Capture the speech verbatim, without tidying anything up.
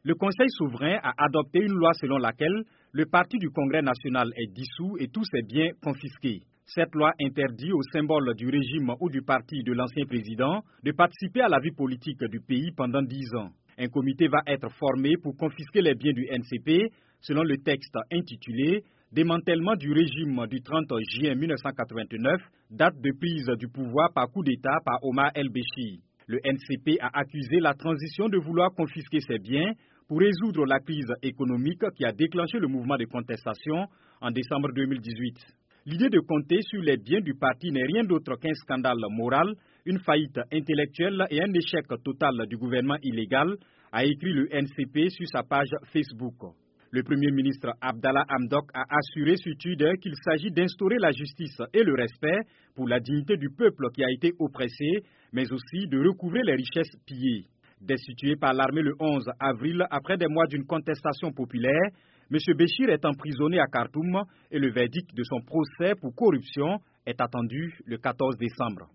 Le Conseil souverain a adopté une loi selon laquelle le parti du Congrès national est dissous et tous ses biens confisqués. Cette loi interdit aux symboles du régime ou du parti de l'ancien président de participer à la vie politique du pays pendant dix ans. Un comité va être formé pour confisquer les biens du N C P, selon le texte intitulé « Démantèlement du régime du trente juin mille neuf cent quatre-vingt-neuf, date de prise du pouvoir par coup d'État par Omar El-Béchir ». Le N C P a accusé la transition de vouloir confisquer ses biens pour résoudre la crise économique qui a déclenché le mouvement de contestation en décembre deux mille dix-huit. L'idée de compter sur les biens du parti n'est rien d'autre qu'un scandale moral, une faillite intellectuelle et un échec total du gouvernement illégal, a écrit le N C P sur sa page Facebook. Le Premier ministre Abdallah Hamdok a assuré sur Twitter qu'il s'agit d'instaurer la justice et le respect pour la dignité du peuple qui a été oppressé, mais aussi de recouvrer les richesses pillées. Destitué par l'armée le onze avril après des mois d'une contestation populaire, M. Béchir est emprisonné à Khartoum et le verdict de son procès pour corruption est attendu le quatorze décembre.